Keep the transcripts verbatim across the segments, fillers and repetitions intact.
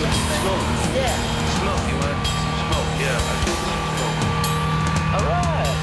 Smoke. Yeah. Smoke, you want some smoke? Yeah, I want some smoke. All right.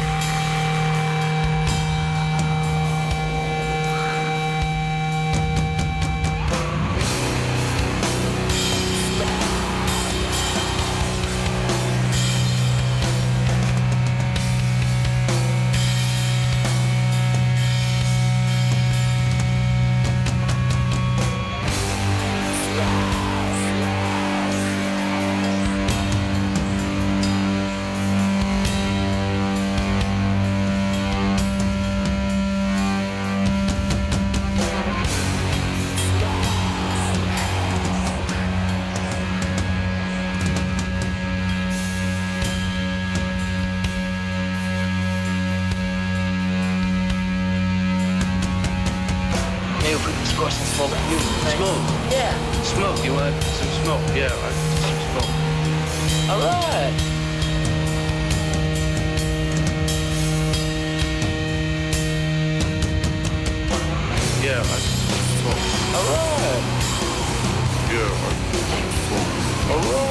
Maybe we could score some smoke for you. Right? Smoke. Yeah. Smoke, you want some smoke? Yeah, I want some smoke. All right. Yeah, I want some smoke. All right. Yeah, I want some smoke. All right.